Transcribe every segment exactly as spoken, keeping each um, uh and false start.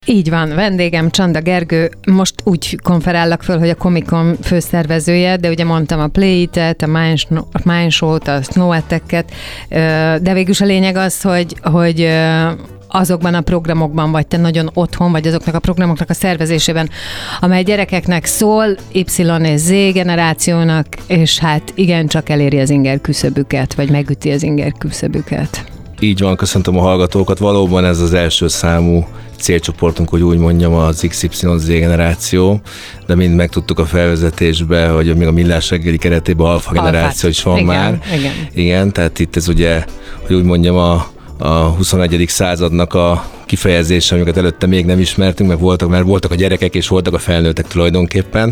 Így van, vendégem Csanda Gergő, most úgy konferállak föl, hogy a Comic-Con főszervezője, de ugye mondtam a Play-It-et, a Mindshow-t, a Snow Attack-et, de végülis a lényeg az, hogy, hogy azokban a programokban vagy te nagyon otthon, vagy azoknak a programoknak a szervezésében, amely gyerekeknek szól, Y és Z generációnak, és hát igencsak eléri az inger küszöbüket, vagy megüti az inger küszöbüket. Így van, köszöntöm a hallgatókat. Valóban ez az első számú célcsoportunk, hogy úgy mondjam, az iksz ipszilon zé generáció, de mind megtudtuk a felvezetésbe, hogy még a Millás reggeli keretében alfa generáció is van igen, már. Igen. Igen, tehát itt ez ugye, hogy úgy mondjam, a, a huszonegyedik századnak a kifejezése, amiket előtte még nem ismertünk, mert voltak, mert voltak a gyerekek és voltak a felnőttek tulajdonképpen.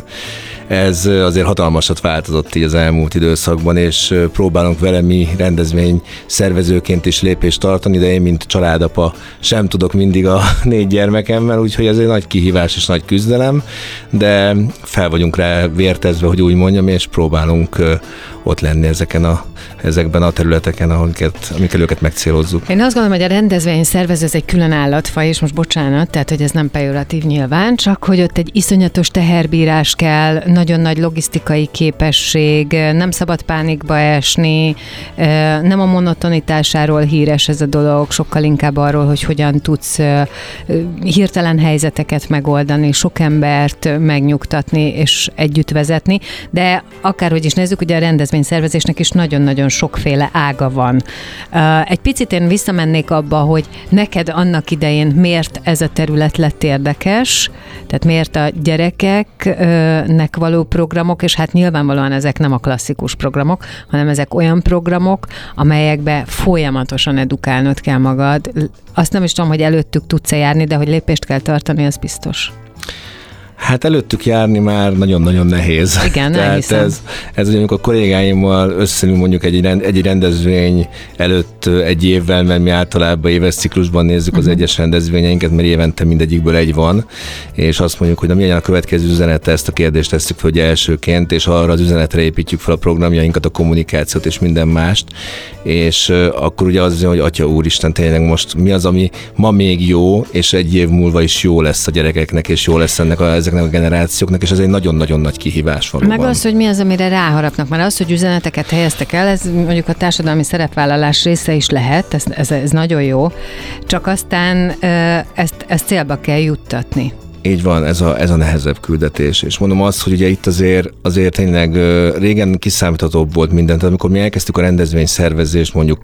Ez azért hatalmasat változott így az elmúlt időszakban, és próbálunk vele mi rendezvény szervezőként is lépést tartani, de én, mint családapa sem tudok mindig a négy gyermekemmel, úgyhogy ez egy nagy kihívás és nagy küzdelem, de fel vagyunk rá vértezve, hogy úgy mondjam, és próbálunk ott lenni ezeken a, ezekben a területeken, amiket, amikkel őket megcélozzuk. Én azt gondolom, hogy a rendezvény szervező ez egy külön állatfaj, és most bocsánat, tehát hogy ez nem pejoratív nyilván, csak hogy ott egy iszonyatos teherbírás kell, nagyon nagy logisztikai képesség, nem szabad pánikba esni, nem a monotonitásáról híres ez a dolog, sokkal inkább arról, hogy hogyan tudsz hirtelen helyzeteket megoldani, sok embert megnyugtatni és együtt vezetni, de akárhogy is nézzük, ugye a rendezvényszervezésnek is nagyon-nagyon sokféle ága van. Egy picit én visszamennék abba, hogy neked annak idején miért ez a terület lett érdekes, tehát miért a gyerekeknek való programok, és hát nyilvánvalóan ezek nem a klasszikus programok, hanem ezek olyan programok, amelyekbe folyamatosan edukálnod kell magad. Azt nem is tudom, hogy előttük tudsz-e járni, de hogy lépést kell tartani, az biztos. Hát előttük járni már nagyon-nagyon nehéz. Igen, Tehát ez, ez ugye, amikor a kollégáimmal összeülünk mondjuk egy, egy rendezvény előtt egy évvel, mert mi általában éves ciklusban nézzük uh-huh. az egyes rendezvényeinket, mert évente mindegyikből egy van, és azt mondjuk, hogy na, milyen a következő üzenete, ezt a kérdést tesszük fel, hogy elsőként, és arra az üzenetre építjük fel a programjainkat, a kommunikációt és minden mást, és akkor ugye az, hogy Atya Úristen, tényleg most mi az, ami ma még jó, és egy év múlva is jó lesz a gyerekeknek, és jó lesz ennek a ezeknek a generációknak, és ez egy nagyon-nagyon nagy kihívás valóban. Meg az, hogy mi az, amire ráharapnak, mert az, hogy üzeneteket helyeztek el, ez mondjuk a társadalmi szerepvállalás része is lehet, ez, ez, ez nagyon jó, csak aztán ezt, ezt célba kell juttatni. Így van, ez a, ez a nehezebb küldetés. És mondom azt, hogy ugye itt azért, azért tényleg régen kiszámíthatóbb volt mindent. Amikor mi elkezdtük a rendezvényszervezést, mondjuk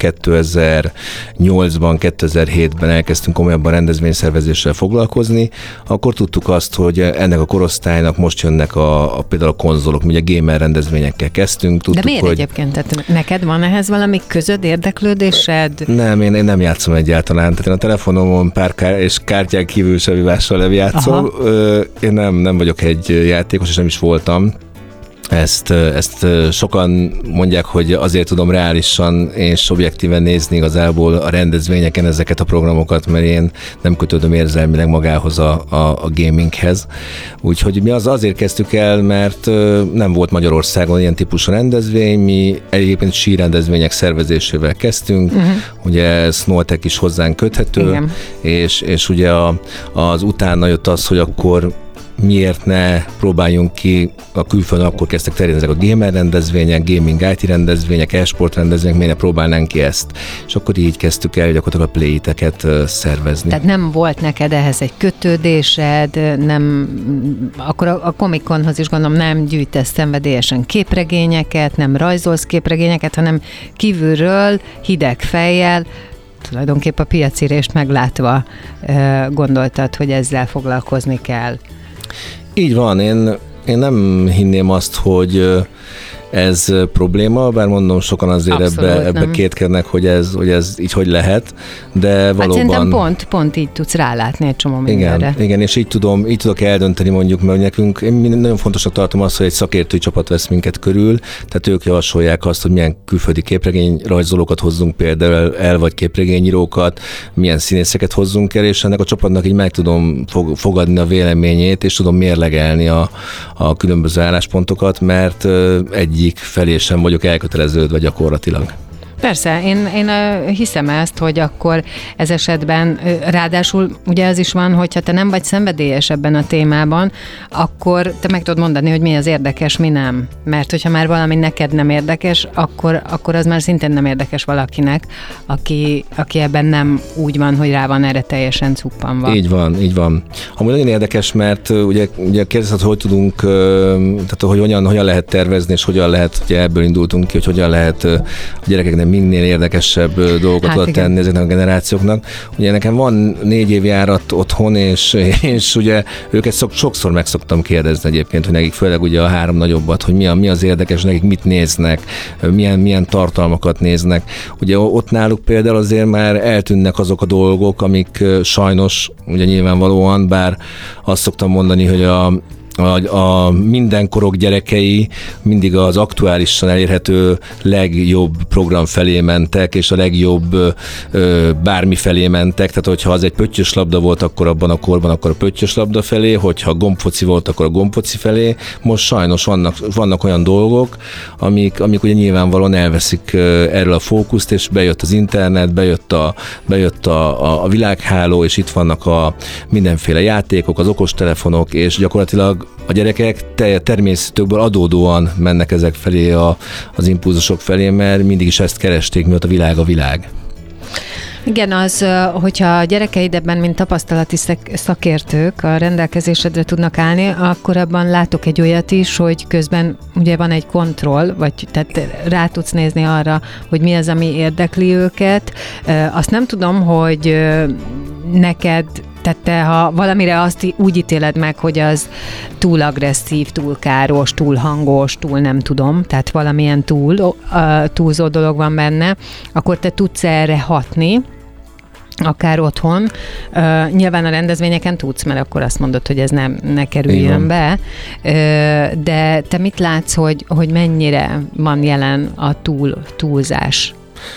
kétezer-nyolcban, kétezer-hétben elkezdtünk komolyabban rendezvényszervezéssel foglalkozni, akkor tudtuk azt, hogy ennek a korosztálynak most jönnek a, a például a konzolok, mi ugye gamer rendezvényekkel kezdtünk. Tudtuk, de miért hogy... egyébként? Tehát neked van ehhez valami közöd, érdeklődésed? Nem, én, én nem játszom egyáltalán. Tehát én a telefonomon pár kár, és kártyán kívül sevivással nem játszom. Én nem, nem vagyok egy játékos, és nem is voltam. Ezt, ezt sokan mondják, hogy azért tudom reálisan és objektíven nézni igazából a rendezvényeken ezeket a programokat, mert én nem kötődöm érzelmileg magához a, a, a gaminghez. Úgyhogy mi az azért kezdtük el, mert nem volt Magyarországon ilyen típusú rendezvény, mi egyébként sírendezvények szervezésével kezdtünk, uh-huh. ugye Snow Attack is hozzánk köthető, és, és ugye a, az utána jött az, hogy akkor miért ne próbáljunk ki, a külföldön akkor kezdtek terjedni ezek a gamer rendezvények, gaming i té rendezvények, e-sport rendezvények, miért ne próbálnánk ki ezt. És akkor így kezdtük el gyakorlatilag a Play-It-eket szervezni. Tehát nem volt neked ehhez egy kötődésed, nem, akkor a, a Comic-Conhoz is gondolom nem gyűjtesz szenvedélyesen képregényeket, nem rajzolsz képregényeket, hanem kívülről hideg fejjel, tulajdonképp a piacirést meglátva gondoltad, hogy ezzel foglalkozni kell. Így van, én, én nem hinném azt, hogy ez probléma, bár mondom, sokan azért Abszolút ebbe, ebbe kétkednek, hogy ez, hogy ez így hogy lehet, de valóban... Hát szerintem pont, pont így tudsz rálátni egy csomó mindenre. Igen, igen, és így tudom, így tudok eldönteni mondjuk, mert nekünk, én nagyon fontosnak tartom azt, hogy egy szakértői csapat vesz minket körül, tehát ők javasolják azt, hogy milyen külföldi képregényrajzolókat hozzunk például el, vagy képregényírókat, milyen színészeket hozzunk el, és ennek a csapatnak így meg tudom fogadni a véleményét, és tudom mérlegelni a, a különböző álláspontokat, mert egy egyik felé sem vagyok elköteleződve gyakorlatilag. Persze, én, én hiszem ezt, hogy akkor ez esetben, ráadásul ugye az is van, hogyha te nem vagy szenvedélyes ebben a témában, akkor te meg tudod mondani, hogy mi az érdekes, mi nem. Mert hogyha már valami neked nem érdekes, akkor, akkor az már szintén nem érdekes valakinek, aki, aki ebben nem úgy van, hogy rá van erre teljesen cuppanva. Így van, így van. Amúgy nagyon érdekes, mert ugye, ugye kérdezted, hogy tudunk, tehát hogy hogyan, hogyan lehet tervezni, és hogyan lehet, ugye ebből indultunk ki, hogy hogyan lehet a gyerekeknek minél érdekesebb dolgokat hát tenni ezeknek a generációknak. Ugye nekem van négy év járat otthon, és, és ugye őket szok, sokszor meg szoktam kérdezni egyébként, hogy nekik főleg ugye a három nagyobbat, hogy mi, a, mi az érdekes, nekik mit néznek, milyen, milyen tartalmakat néznek. Ugye ott náluk például azért már eltűnnek azok a dolgok, amik sajnos, ugye nyilvánvalóan, bár azt szoktam mondani, hogy a A, a mindenkorok gyerekei mindig az aktuálisan elérhető legjobb program felé mentek, és a legjobb ö, bármi felé mentek. Tehát, hogyha az egy pöttyös labda volt, akkor abban a korban, akkor a pöttyös labda felé, hogyha gombfoci volt, akkor a gombfoci felé. Most sajnos vannak, vannak olyan dolgok, amik, amik ugye nyilvánvalóan elveszik erről a fókuszt, és bejött az internet, bejött a, bejött a, a, a világháló, és itt vannak a mindenféle játékok, az okostelefonok, és gyakorlatilag a gyerekek természetükből adódóan mennek ezek felé, a, az impulzusok felé, mert mindig is ezt keresték, miatt a világ a világ. Igen, az, hogyha a gyerekeid ebben, mint tapasztalati szakértők a rendelkezésedre tudnak állni, akkor abban látok egy olyat is, hogy közben ugye van egy kontroll, vagy tehát rá tudsz nézni arra, hogy mi az, ami érdekli őket. Azt nem tudom, hogy neked, tehát te, ha valamire azt úgy ítéled meg, hogy az túl agresszív, túl káros, túl hangos, túl nem tudom, tehát valamilyen túl, uh, túlzó dolog van benne, akkor te tudsz erre hatni, akár otthon. Uh, nyilván a rendezvényeken tudsz, mert akkor azt mondod, hogy ez nem, ne kerüljön be. Uh, de te mit látsz, hogy, hogy mennyire van jelen a túl, túlzás?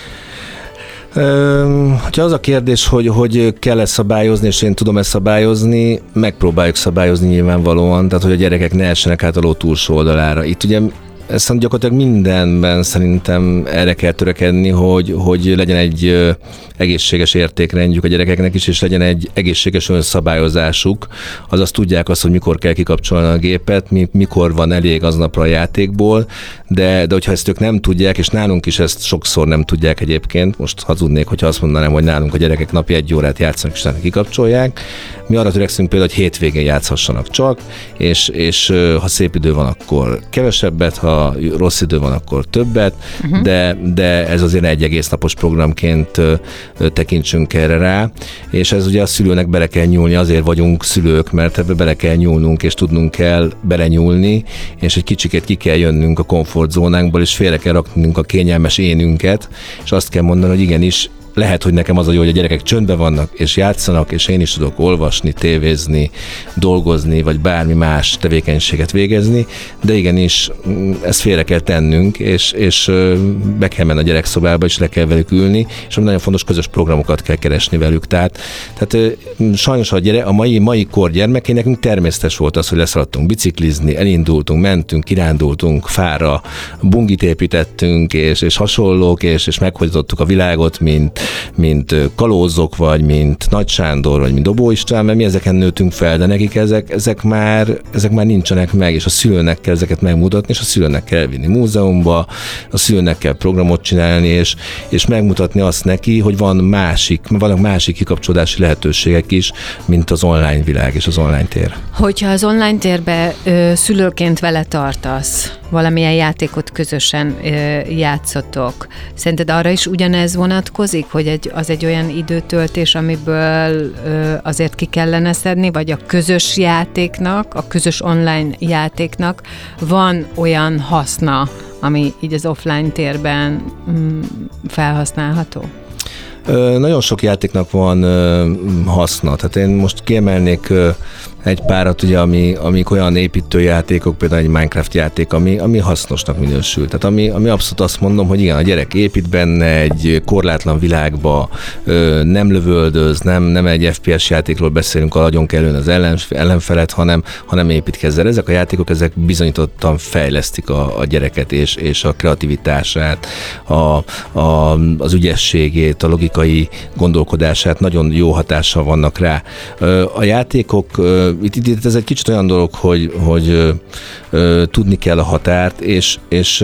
Ha az a kérdés, hogy, hogy kell ezt szabályozni, és én tudom ezt szabályozni, megpróbáljuk szabályozni nyilvánvalóan, tehát hogy a gyerekek ne essenek át a ló túlsó oldalára. Itt ugye ezt gyakorlatilag mindenben szerintem erre kell törekedni, hogy, hogy legyen egy egészséges értékrendjük a gyerekeknek is, és legyen egy egészséges önszabályozásuk. Azaz tudják azt, hogy mikor kell kikapcsolni a gépet, mi, mikor van elég aznapra a játékból, de, de hogyha ezt ők nem tudják, és nálunk is ezt sokszor nem tudják egyébként, most hazudnék, hogyha azt mondanám, hogy nálunk a gyerekek napi egy órát játszanak, és utána kikapcsolják. Mi arra törekszünk például, hogy hétvégén játszhassanak csak, és, és ha szép idő van, akkor kevesebbet, ha rossz idő van, akkor többet, uh-huh. de, de ez azért egy egész napos programként tekintsünk erre rá, és ez ugye a szülőnek bele kell nyúlni, azért vagyunk szülők, mert ebbe bele kell nyúlnunk, és tudnunk kell belenyúlni, és egy kicsikét ki kell jönnünk a komfortzónánkból, és félre kell raknunk a kényelmes énünket, és azt kell mondani, hogy igenis, lehet, hogy nekem az a jó, hogy a gyerekek csöndben vannak, és játszanak, és én is tudok olvasni, tévézni, dolgozni, vagy bármi más tevékenységet végezni, de igenis ezt félre kell tennünk, és, és be kell menni a gyerekszobába, és le kell velük ülni, és nagyon fontos közös programokat kell keresni velük. Tehát, tehát sajnos a, gyere, a mai, mai kor gyermekén nekünk természetes volt az, hogy leszaladtunk biciklizni, elindultunk, mentünk, kirándultunk fára, bungit építettünk, és, és hasonlók, és, és meghódítottuk a világot, mint mint Kalózok, vagy mint Nagy Sándor, vagy mint Dobó István, mert mi ezeken nőttünk fel, de nekik ezek, ezek, már, ezek már nincsenek meg, és a szülőnek kell ezeket megmutatni, és a szülőnek kell vinni múzeumba, a szülőnek kell programot csinálni, és, és megmutatni azt neki, hogy van másik, vannak másik kikapcsolódási lehetőségek is, mint az online világ és az online tér. Hogyha az online térbe ö, szülőként vele tartasz, valamilyen játékot közösen ö, játszotok, szerinted arra is ugyanez vonatkozik, hogy egy, az egy olyan időtöltés, amiből ö, azért ki kellene szedni, vagy a közös játéknak, a közös online játéknak van olyan haszna, ami így az offline térben mm, felhasználható? Ö, nagyon sok játéknak van ö, haszna, tehát én most kiemelnék ö, egy párat, ugye, ami, amik olyan építőjátékok, például egy Minecraft játék, ami, ami hasznosnak minősül. Tehát ami, ami abszolút azt mondom, hogy igen, a gyerek épít benne egy korlátlan világba, nem lövöldöz, nem, nem egy ef pé es játékról beszélünk, a nagyon kellően az ellen, ellenfelet, hanem, hanem építkezzel. Ezek a játékok, ezek bizonyítottan fejlesztik a, a gyereket és, és a kreativitását, a, a, az ügyességét, a logikai gondolkodását, nagyon jó hatással vannak rá. A játékok, itt, itt ez egy kicsit olyan dolog, hogy, hogy tudni kell a határt, és, és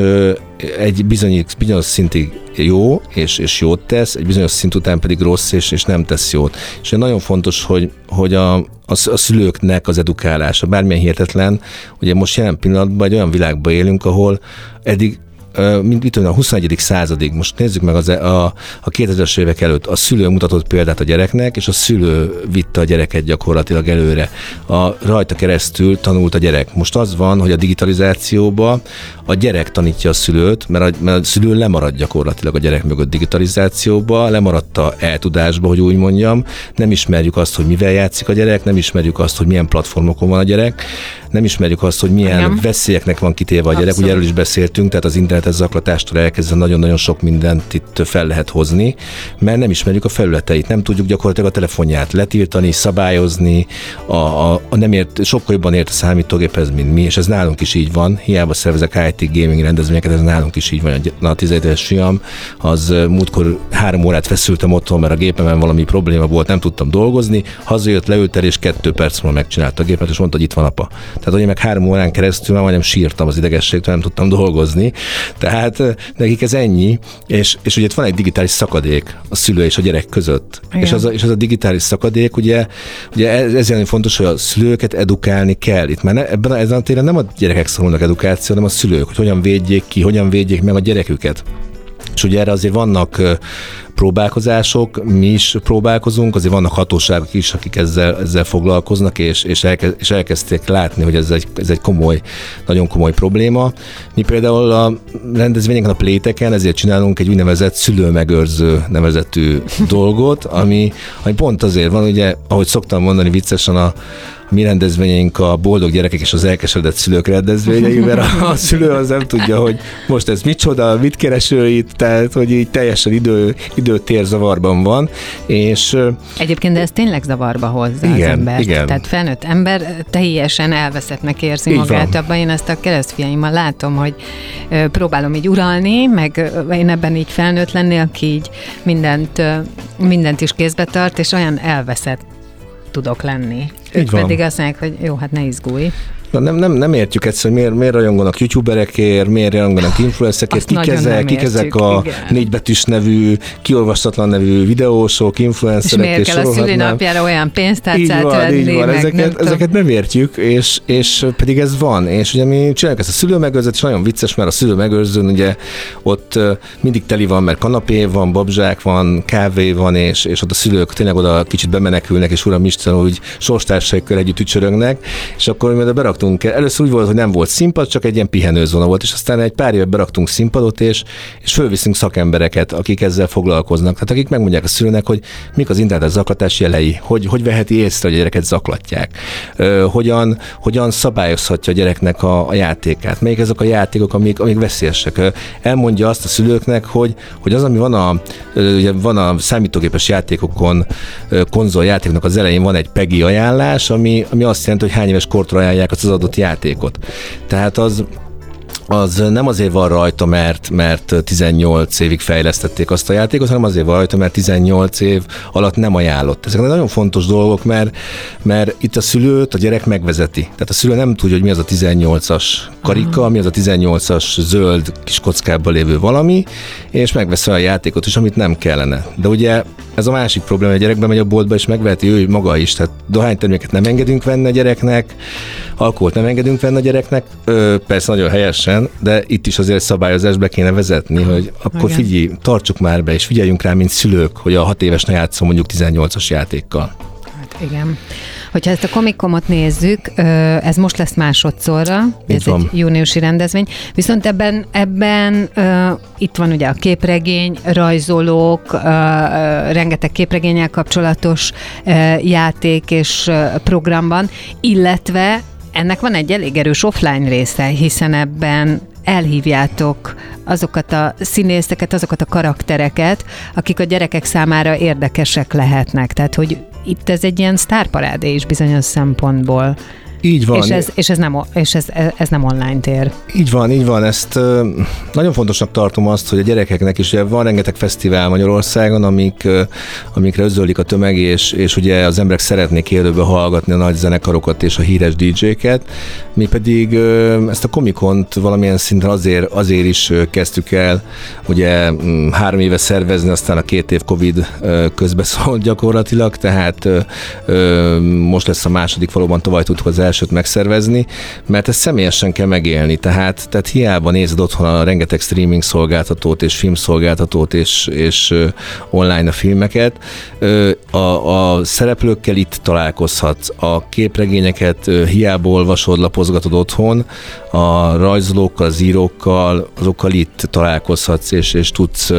egy bizonyos, bizonyos szintig jó, és, és jót tesz, egy bizonyos szint után pedig rossz, és, és nem tesz jót. És nagyon fontos, hogy, hogy a, a, a szülőknek az edukálása, bármilyen hihetetlen, ugye most jelen pillanatban egy olyan világban élünk, ahol eddig mint mit tudom, a huszonegyedik századig, most nézzük meg az, a, a kétezres évek előtt, a szülő mutatott példát a gyereknek, és a szülő vitte a gyereket gyakorlatilag előre. A, rajta keresztül tanult a gyerek. Most az van, hogy a digitalizációba a gyerek tanítja a szülőt, mert a, mert a szülő lemarad gyakorlatilag a gyerek mögött digitalizációba, lemaradt a eltudásba, hogy úgy mondjam, nem ismerjük azt, hogy mivel játszik a gyerek, nem ismerjük azt, hogy milyen platformokon van a gyerek, nem ismerjük azt, hogy milyen Igen. veszélyeknek van kitéve a gyerek, Abszolút. Ugye erről is beszéltünk, tehát az internetes zaklatástól elkezdve nagyon-nagyon sok mindent itt fel lehet hozni, mert nem ismerjük a felületeit, nem tudjuk gyakorlatilag a telefonját letiltani, szabályozni, a, a, a nem ért, sokkal jobban ért a számítógéphez, mint mi, és ez nálunk is így van, hiába szervezek i té gaming rendezvényeket, ez nálunk is így van. A tizenöt éves fiam, az múltkor három órát feszültem otthon, mert a gépemen valami probléma volt, nem tudtam dolgozni, hazajött, leült el, és kettő perc múlva megcsinálta a gépet, és mondta, hogy itt van apa. Tehát, hogy én meg három órán keresztül már majdnem sírtam az idegességtől, nem tudtam dolgozni. Tehát nekik ez ennyi, és, és ugye itt van egy digitális szakadék a szülő és a gyerek között. És az, a, és az a digitális szakadék, ugye, ugye ez, ez nagyon fontos, hogy a szülőket edukálni kell. Itt már ne, ebben a, ezen a téren nem a gyerekek szorulnak edukáció, hanem a szülők, hogy hogyan védjék ki, hogyan védjék meg a gyereküket. És ugye erre azért vannak próbálkozások, mi is próbálkozunk, azért vannak hatóságok is, akik ezzel, ezzel foglalkoznak, és, és, elkezd, és elkezdték látni, hogy ez egy, ez egy komoly, nagyon komoly probléma. Mi például a rendezvényeken, a pléteken ezért csinálunk egy úgynevezett szülőmegőrző nevezetű dolgot, ami, ami pont azért van, ugye, ahogy szoktam mondani viccesen, a mi rendezvényeink a boldog gyerekek és az elkeseredett szülők rendezvényei, mert a, a szülő az nem tudja, hogy most ez micsoda, mit kereső itt, tehát hogy így teljesen idő, időtér zavarban van, és... Egyébként de ez tényleg zavarba hozza igen, az embert. Igen. Tehát felnőtt ember teljesen elveszettnek érzi így magát. Abban én ezt a keresztfiaimmal látom, hogy próbálom így uralni, meg én ebben így felnőtt lenni, aki így mindent, mindent is kézbe tart, és olyan elveszett tudok lenni. Ők pedig azt mondják, hogy jó, hát ne izgulj. Na, nem, nem, nem értjük egyszer, hogy miért, miért rajonganak youtuberekért, miért rajonganak influencerekért, kik ezek, kik ezek a négybetűs nevű, kiolvastatlan nevű videósok, influencerek. És miért kell a szülinapjára olyan pénztárcát venni? Így van, ezeket, nem, ezeket nem értjük, és, és pedig ez van. És ugye mi csináljuk ezt a szülőmegőrzőt, és nagyon vicces, mert a szülőmegőrzőn ugye ott mindig teli van, mert kanapé van, babzsák van, kávé van, és, és ott a szülők tényleg oda kicsit bemenekülnek, és uram Isten, úgy sorstársaikkel együtt ücsörögnek, és akkor mi beraktunk. Először úgy volt, hogy nem volt színpad, csak egy ilyen pihenőzóna volt, és aztán egy pár éve beraktunk színpadot, és, és fölviszünk szakembereket, akik ezzel foglalkoznak. Tehát akik megmondják a szülőnek, hogy mik az internetes zaklatás jelei, hogy, hogy veheti észre, hogy a gyereket zaklatják, Ö, hogyan, hogyan szabályozhatja a gyereknek a, a játékát, melyik azok a játékok, amik, amik veszélyesek. Elmondja azt a szülőknek, hogy, hogy az, ami van a, ugye van a számítógépes játékokon, konzoljátékoknak az elején van egy PEGI ajánlás, ami, ami azt jelenti, hogy hány éves kortra ajánlják az adott játékot. Tehát az az nem azért van rajta, mert, mert tizennyolc évig fejlesztették azt a játékot, hanem azért van rajta, mert tizennyolc év alatt nem ajánlott. Ezek nagyon fontos dolgok, mert, mert itt a szülőt a gyerek megvezeti. Tehát a szülő nem tudja, hogy mi az a tizennyolcas karika, mi az a tizennyolcas zöld kis kockában lévő valami, és megveszi a játékot is, amit nem kellene. De ugye ez a másik probléma, hogy a gyerek bemegy a boltba, és megveheti ő maga is. Tehát dohányterméket nem engedünk venni a gyereknek, alkoholt nem engedünk venni a gyereknek, Ö, persze nagyon helyesen, de itt is azért szabályozást be kéne vezetni, hogy akkor igen. Figyelj, tartsuk már be, és figyeljünk rá, mint szülők, hogy a hat éves ne játszom mondjuk tizennyolcas játékkal. Hát igen. Hogyha ezt a Comic-Conot nézzük, ez most lesz másodszorra, Itt ez van. egy júniusi rendezvény, viszont ebben, ebben uh, itt van ugye a képregény, rajzolók, uh, rengeteg képregénnyel kapcsolatos uh, játék és uh, programban, illetve ennek van egy elég erős offline része, hiszen ebben elhívjátok azokat a színészeket, azokat a karaktereket, akik a gyerekek számára érdekesek lehetnek. Tehát, hogy itt ez egy ilyen sztárparádé is bizonyos szempontból. Így van. És ez, és ez, nem, és ez, ez nem online tér. Így van, így van. Ezt nagyon fontosnak tartom azt, hogy a gyerekeknek is, ugye van rengeteg fesztivál Magyarországon, amik, amikre özöllik a tömeg, és, és ugye az emberek szeretnék élőben hallgatni a nagy zenekarokat és a híres dé dzséket. Mi pedig ezt a Comic-Cont valamilyen szinten azért, azért is kezdtük el, ugye három éve szervezni, aztán a két év Covid közbeszólt gyakorlatilag, tehát most lesz a második, valóban tavaly tudtuk az elsőt megszervezni, mert ezt személyesen kell megélni, tehát, tehát hiába nézed otthon a rengeteg streaming szolgáltatót és filmszolgáltatót és, és online a filmeket, a, a szereplőkkel itt találkozhatsz, a képregényeket hiába olvasod, lapozgatod otthon, a rajzolókkal, az írókkal, azokkal itt találkozhatsz, és, és tudsz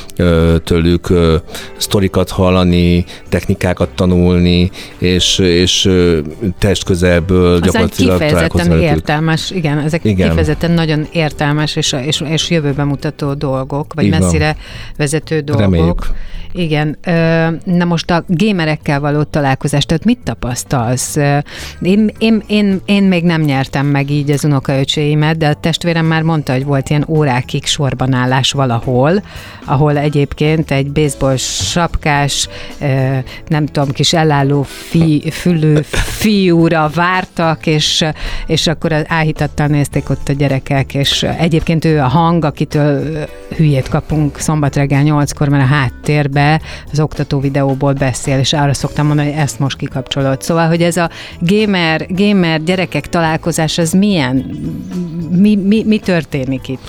tőlük sztorikat hallani, technikákat tanulni, és, és testközelből gyakorlatilag találkozni. Kifejezetten értelmes, igen, ezek igen. kifejezetten nagyon értelmes és, és, és jövőbe mutató dolgok, vagy Igen. messzire vezető dolgok. Reméljük. Igen. Na most a gamerekkel való találkozást, tehát mit tapasztalsz? Én, én, én, én még nem nyertem meg így az unokaöcséimet, de a testvérem már mondta, hogy volt ilyen órákig sorban állás valahol, ahol egyébként egy baseball sapkás, nem tudom, kis elálló fi, fülő fiúra vártak, és, és akkor áhítattal nézték ott a gyerekek, és egyébként ő a hang, akitől hülyét kapunk szombat reggel nyolckor, mert a háttérben az oktató videóból beszél, és arra szoktam mondani, hogy ezt most kikapcsolod. Szóval, hogy ez a gamer, gamer gyerekek találkozás, az milyen? Mi, mi, mi történik itt?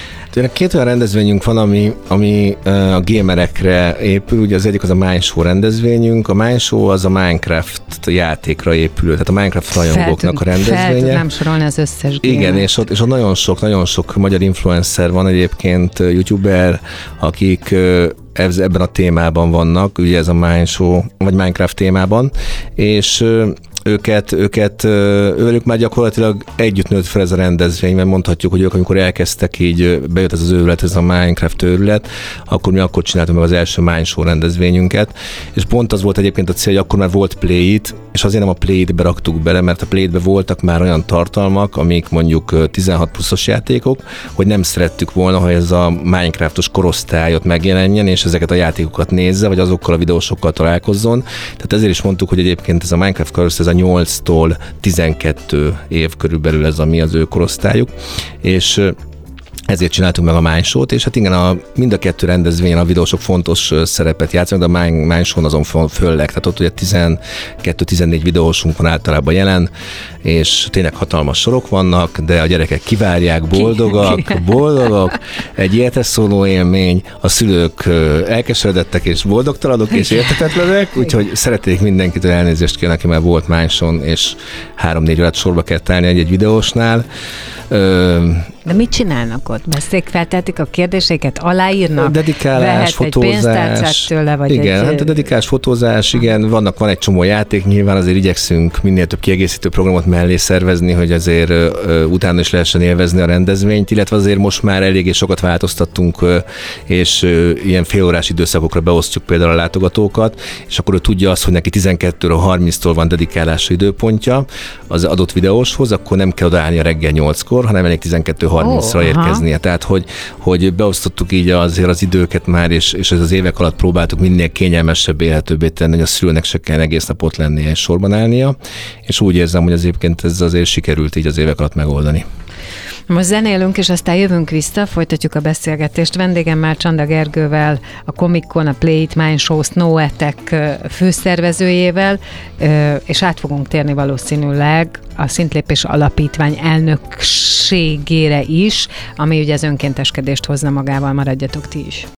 Két olyan rendezvényünk van, ami, ami a gamerekre épül, ugye az egyik az a Mindshow rendezvényünk, a Mindshow az a Minecraft játékra épül, tehát a Minecraft rajongóknak a rendezvénye. Fel tudnám sorolni az összes gamert. Igen, és ott, és ott nagyon sok, nagyon sok magyar influencer van egyébként, youtuber, akik ebben a témában vannak, ugye ez a Mindshow, vagy Minecraft témában, és őket, őket, ővelük már gyakorlatilag együtt nőtt fel ez a rendezvény, mert mondhatjuk, hogy ők, amikor elkezdtek, így bejött ez az őrület, ez a Minecraft őrület, akkor mi akkor csináltunk meg az első Mindshow rendezvényünket, és pont az volt egyébként a cél, hogy akkor már volt Play It, és azért nem a Play It-be raktuk bele, mert a Play It-be voltak már olyan tartalmak, amik mondjuk tizenhat pluszos játékok, hogy nem szerettük volna, hogy ez a Minecraftos korosztályot megjelenjen, és ezeket a játékokat nézze, vagy azokkal a videósokkal találkozzon. Tehát ezért is mondtuk, hogy egyébként ez a Minecraft korosztály, ez a nyolctól tizenkét év körülbelül ez a mi az ő korosztályuk, és ezért csináltuk meg a Mindshow-t, és hát igen, a, mind a kettő rendezvényen a videósok fontos szerepet játszanak, de a Mindshow-n azon fölleg, tehát ott ugye tizenkettő-tizennégy videósunk van általában jelen, és tényleg hatalmas sorok vannak, de a gyerekek kivárják, boldogak, boldogok, egy életes szóló élmény, a szülők elkeseredettek és boldogtalanok és értetetlenek, úgyhogy szeretnék mindenkitől elnézést kérni, aki már volt Mindshow-n, és három-négy órát sorba kell állni egy-egy videósnál. De mit csinálnak ott? Beszék, feltehetik a kérdéseket, aláírnak? Dedikálás, fotózás. Tőle, vagy igen, egy... hát a dedikálás, fotózás, igen, vannak, van egy csomó játék, nyilván azért igyekszünk minél több kiegészítő programot mellé szervezni, hogy azért uh, utána is lehessen élvezni a rendezvényt, illetve azért most már eléggé sokat változtattunk, uh, és uh, ilyen félórás időszakokra beosztjuk például a látogatókat, és akkor ő tudja azt, hogy neki tizenkettőtől harminctól van dedikálási időpontja az adott videóshoz, akkor nem kell odaállni a reggel nyolckor, hanem elég tizenkettő harmincra oh, érkeznie. Aha. Tehát, hogy, hogy beosztottuk így azért az időket már, és, és ez az évek alatt próbáltuk minél kényelmesebb, élhetőbbé tenni, hogy a szülőnek se kell egész nap ott lennie és sorban állnia, és úgy érzem, hogy az egyébként ez azért sikerült így az évek alatt megoldani. Most zenélünk, és aztán jövünk vissza, folytatjuk a beszélgetést. Vendégemmel, Csanda Gergővel, a Comic-Con, a Play It, Mindshow, Snow Attack főszervezőjével, és át fogunk térni valószínűleg a Szintlépés Alapítvány elnökségére is, ami ugye az önkénteskedést hozna magával, maradjatok ti is.